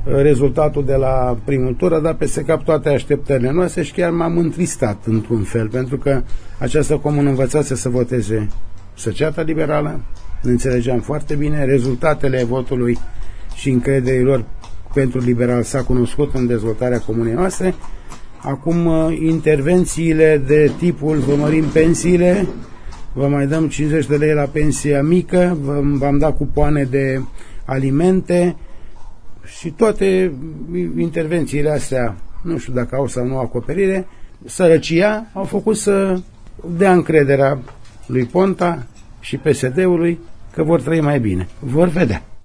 rezultatul de la primul tur a dat peste cap toate așteptările noastre și chiar m-am întristat într-un fel, pentru că această comună învățase să voteze Societatea Liberală, înțelegeam foarte bine, rezultatele votului și încrederii lor pentru liberal s-a cunoscut în dezvoltarea comunei noastre. Acum intervențiile de tipul vă mărim pensiile, vă mai dăm 50 de lei la pensia mică, v-am dat cupoane de alimente și toate intervențiile astea, nu știu dacă au sau nu acoperire, sărăcia, au făcut să dea încrederea lui Ponta și PSD-ului că vor trăi mai bine. Vor vedea.